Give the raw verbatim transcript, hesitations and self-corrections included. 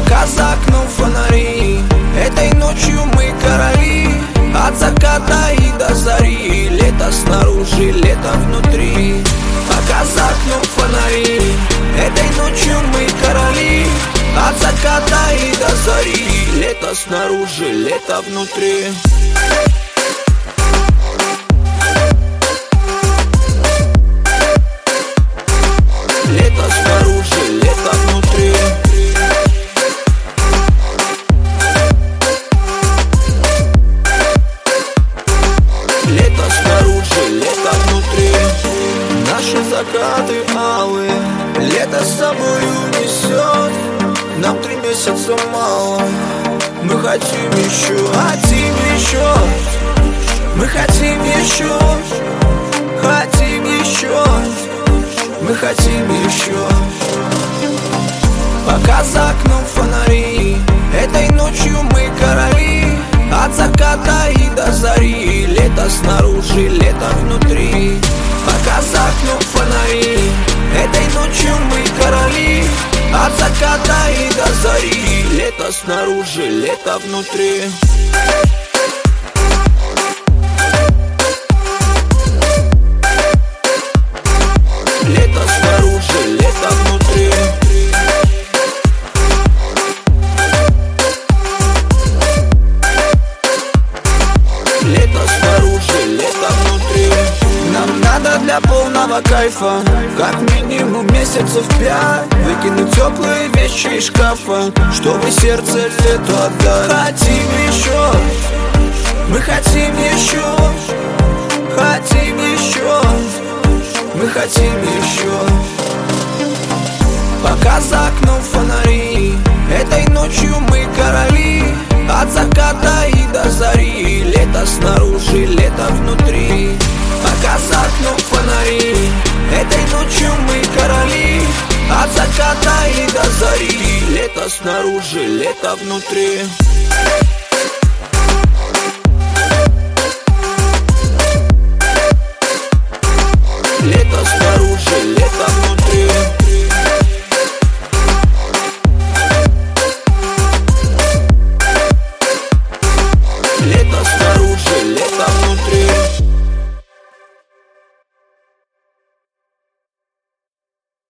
Пока за окном фонари, этой ночью мы короли. От заката и до зари, лето снаружи, лето внутри. Пока за окном фонари, этой ночью мы короли. От заката и до зари, лето снаружи, лето внутри. Лето снаружи, лето внутри. Лето снаружи, лето внутри. Наши закаты алые лето с собой унесет. Нам три месяца мало, мы хотим еще, хотим еще. Мы хотим еще, хотим еще. Мы хотим еще. Пока за окном фонари, этой ночью мы короли. От заката и до зари, лето снаружи, лето внутри. Пока за окном фонари, этой ночью мы короли. От заката и до зари, лето снаружи, лето внутри. Лето снаружи, лето внутри. Лето снаружи, лето внутри. Нам надо для полного кайфа как минимум месяцев пять выкинуть теплые вещи из шкафа, чтобы сердце лету отдать. Хотим еще, мы хотим еще, хотим еще, мы хотим еще. Пока за окном фонари, этой ночью мы короли. От заката и до зари, лето снаружи, лето внутри. Пока за окном фонари, этой ночью мы короли. От заката и до зари, лето снаружи, лето внутри.